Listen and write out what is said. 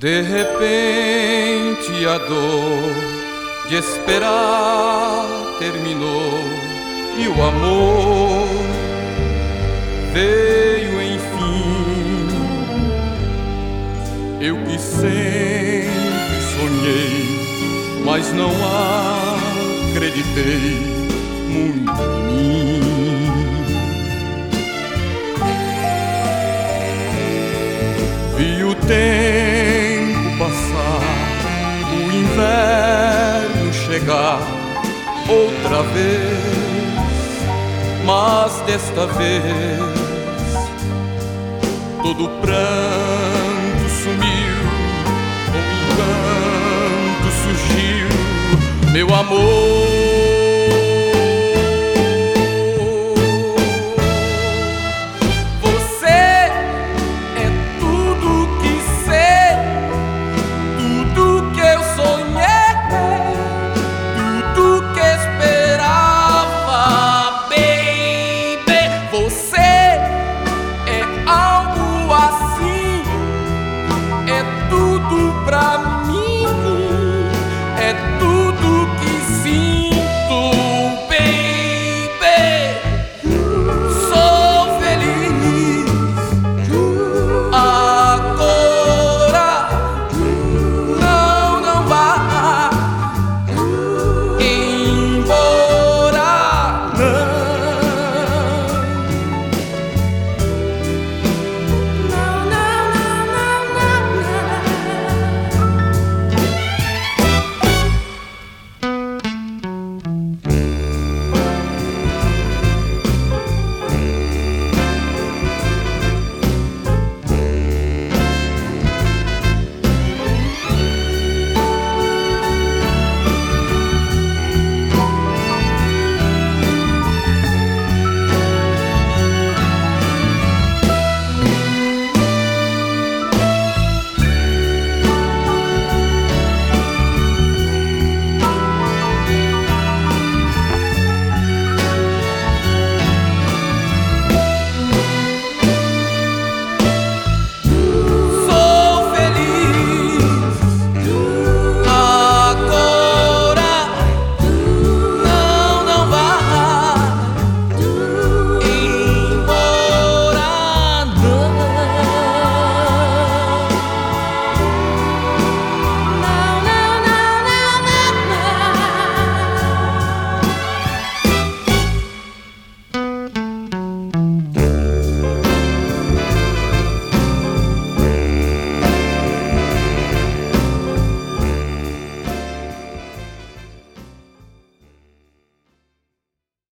De repente a dor de esperar terminou e o amor veio enfim. Eu que sempre sonhei, mas não acreditei muito em mim. Vi o tempo passar, o inverno chegar outra vez, mas desta vez todo pranto sumiu, o encanto surgiu, meu amor